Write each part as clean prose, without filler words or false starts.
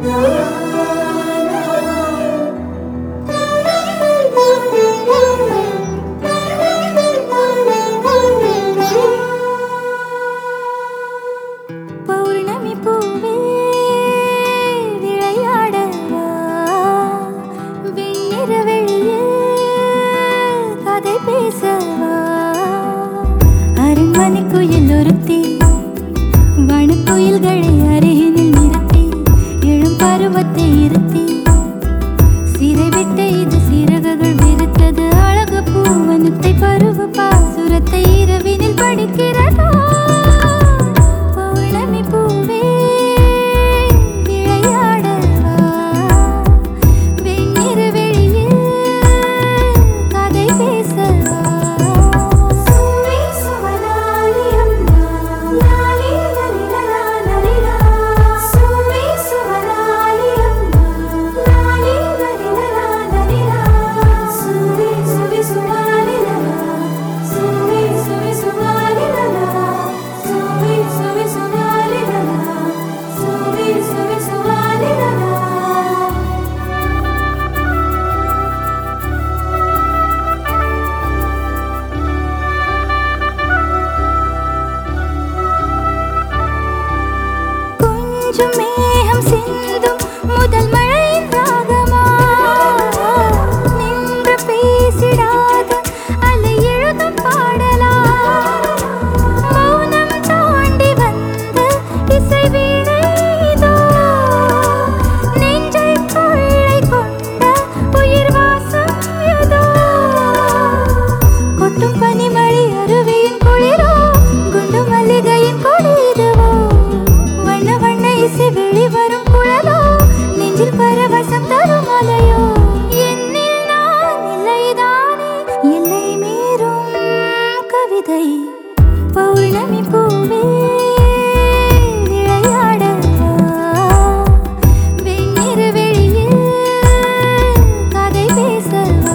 பௌர்ணமி பூவே விளையாடவா வெண்ணிற வெளியே கதை பேசவா அரண்மனை குயில் ஒருத்தி வனக்குயில்களை அருகினில் நிறுத்தி எழும் பருவத்தை இருத்தி சிறைவிட்ட இது சிறகுகள் விரித்தது அழகு பூவனத்தை பருவ பாசுரத்தை இரவினில் படிக்கிறதா பௌர்ணமி பூவே விளையாடவா வெண்ணிற வெளியே கதை பேசவா மேகம் சிந்தும் முதல் மழையின் ராகமா நின்று பேசிடாத அலை எழுதும் பாடலா மௌனம் தாண்டி வந்த இசை வீணைதோ நெஞ்சை கொள்ளை கொண்ட உயிர் வாசம் ஏதோ கொட்டும் பனிமழை அருவியின் குளிரோ குண்டு மல்லிகையின் கொடிதுவோ வெளிவரும் குழலோ நெஞ்சில் பரவசம் தரும் அலையோ என்னில் நான் இல்லைதானே எல்லை மீறும் கவிதை பௌர்ணமி பூவே விளையாடவா வெண்ணிற வெளியே கதை பேசவா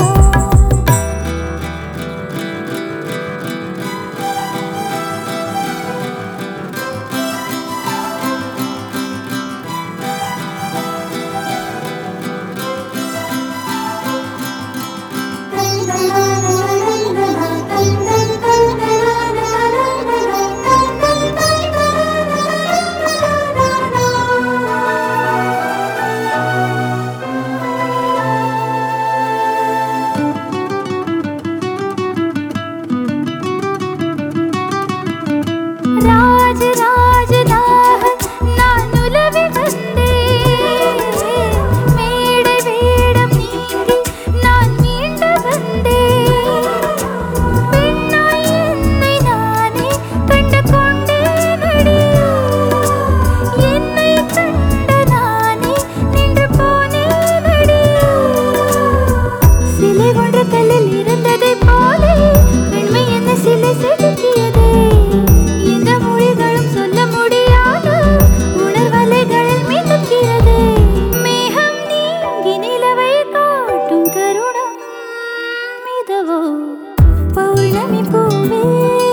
பௌர்ணமி பூவே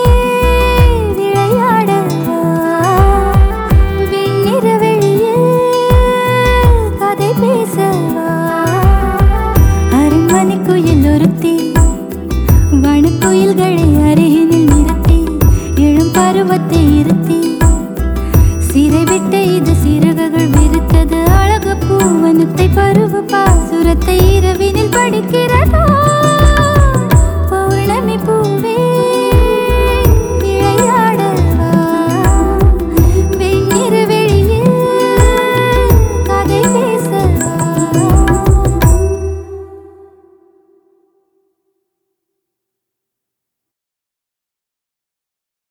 விளையாடவா வெண்ணிற வெளியே கதை பேசவா அரண்மனை குயில் ஒருத்தி வனக்குயில்களை அருகினில் நிறுத்தி எழும் பருவத்தை இருத்தி சிறைவிட்ட இது சிறகுகள் விரித்தது அழகு பூவனத்தை பருவ பாசுரத்தை இரவினில் படிக்க